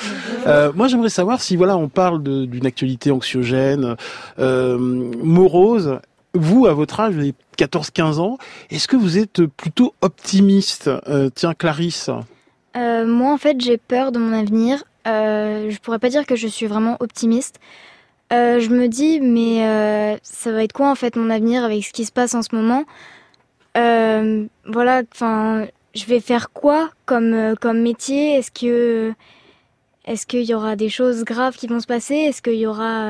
Moi, j'aimerais savoir si, voilà, on parle d'une actualité anxiogène, morose. Vous, à votre âge, vous avez 14-15 ans, est-ce que vous êtes plutôt optimiste? Tiens, Clarisse. Moi, en fait, j'ai peur de mon avenir. Je pourrais pas dire que je suis vraiment optimiste. Je me dis, mais ça va être quoi, en fait, mon avenir avec ce qui se passe en ce moment? Voilà, enfin, je vais faire quoi comme métier? Est-ce qu'il y aura des choses graves qui vont se passer? Est-ce qu'il y aura...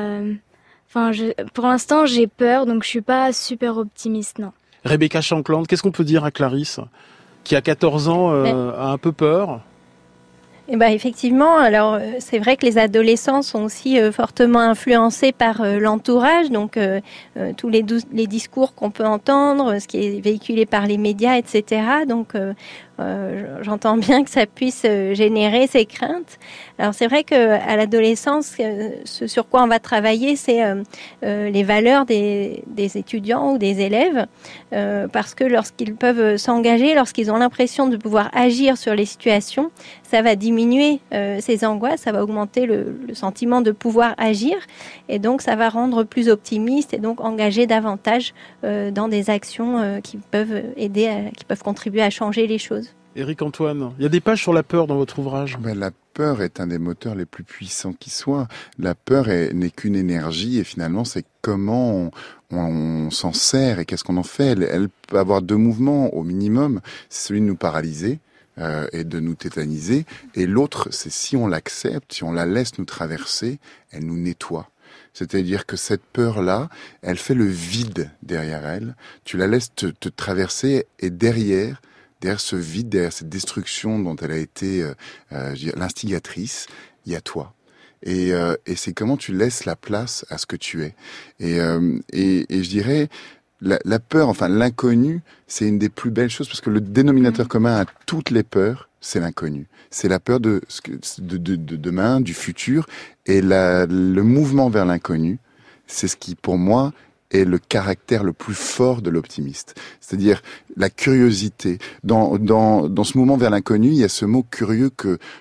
pour l'instant, j'ai peur, donc je suis pas super optimiste, non. Rebecca Shankland, qu'est-ce qu'on peut dire à Clarisse, qui a 14 ans, a un peu peur? Eh ben effectivement, alors c'est vrai que les adolescents sont aussi fortement influencés par l'entourage, donc tous les discours qu'on peut entendre, ce qui est véhiculé par les médias, etc. Donc j'entends bien que ça puisse générer ces craintes. Alors c'est vrai que à l'adolescence, ce sur quoi on va travailler, c'est les valeurs des étudiants ou des élèves, parce que lorsqu'ils peuvent s'engager, lorsqu'ils ont l'impression de pouvoir agir sur les situations, ça va diminuer ces angoisses, ça va augmenter le sentiment de pouvoir agir, et donc ça va rendre plus optimiste et donc engager davantage dans des actions qui peuvent aider, qui peuvent contribuer à changer les choses. Éric Antoine, il y a des pages sur la peur dans votre ouvrage. La peur est un des moteurs les plus puissants qui soit. La peur n'est qu'une énergie et finalement c'est comment on s'en sert et qu'est-ce qu'on en fait. Elle peut avoir deux mouvements au minimum, c'est celui de nous paralyser et de nous tétaniser, et l'autre c'est si on l'accepte, si on la laisse nous traverser, elle nous nettoie. C'est-à-dire que cette peur-là, elle fait le vide derrière elle, tu la laisses te traverser et derrière ce vide, derrière cette destruction dont elle a été l'instigatrice, il y a toi. Et c'est comment tu laisses la place à ce que tu es. Et je dirais, la peur, enfin l'inconnu, c'est une des plus belles choses, parce que le dénominateur commun à toutes les peurs, c'est l'inconnu. C'est la peur de demain, du futur, et le mouvement vers l'inconnu, c'est ce qui, pour moi, est le caractère le plus fort de l'optimiste. C'est-à-dire la curiosité. Dans ce mouvement vers l'inconnu, il y a ce mot curieux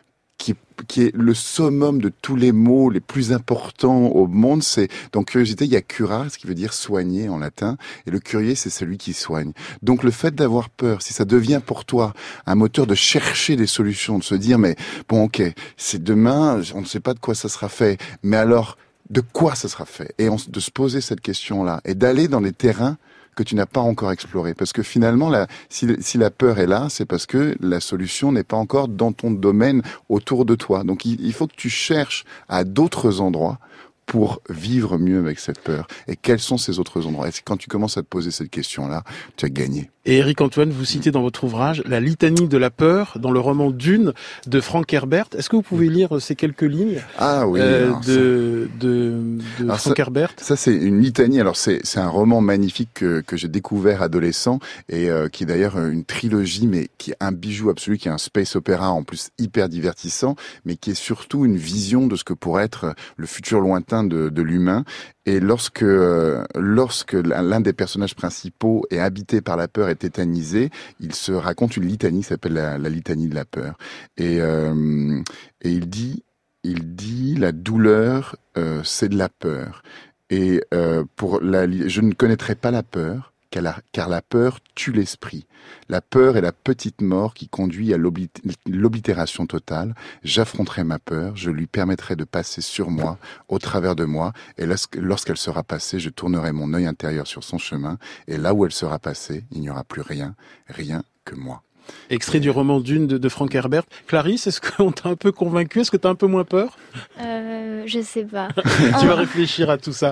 qui est le summum de tous les mots les plus importants au monde. C'est, dans curiosité, il y a cura, ce qui veut dire soigner en latin, et le curieux, c'est celui qui soigne. Donc le fait d'avoir peur, si ça devient pour toi un moteur de chercher des solutions, de se dire, mais bon, ok, c'est demain, on ne sait pas de quoi ça sera fait, mais alors, de quoi ça sera fait? Et de se poser cette question-là, et d'aller dans les terrains que tu n'as pas encore exploré. Parce que finalement, si la peur est là, c'est parce que la solution n'est pas encore dans ton domaine autour de toi. Donc il faut que tu cherches à d'autres endroits pour vivre mieux avec cette peur. Et quels sont ces autres endroits? Et quand tu commences à te poser cette question-là, tu as gagné. Et Éric Antoine, vous citez dans votre ouvrage la litanie de la peur dans le roman Dune de Frank Herbert. Est-ce que vous pouvez lire ces quelques lignes de Frank Herbert? Ça, c'est une litanie. Alors, c'est un roman magnifique que j'ai découvert adolescent et qui est d'ailleurs une trilogie, mais qui est un bijou absolu, qui est un space opéra en plus hyper divertissant, mais qui est surtout une vision de ce que pourrait être le futur lointain de l'humain. Et lorsque l'un des personnages principaux est habité par la peur et tétanisé, il se raconte une litanie qui s'appelle la litanie de la peur. Et il dit la douleur, c'est de la peur. Et je ne connaîtrai pas la peur, car la peur tue l'esprit. La peur est la petite mort qui conduit à l'oblitération totale. J'affronterai ma peur, je lui permettrai de passer sur moi, au travers de moi, et lorsqu'elle sera passée, je tournerai mon œil intérieur sur son chemin, et là où elle sera passée, il n'y aura plus rien que moi. Extrait du roman Dune de Frank Herbert. Clarisse, est-ce qu'on t'a un peu convaincu? Est-ce que t'as un peu moins peur? Je sais pas. Tu vas réfléchir à tout ça.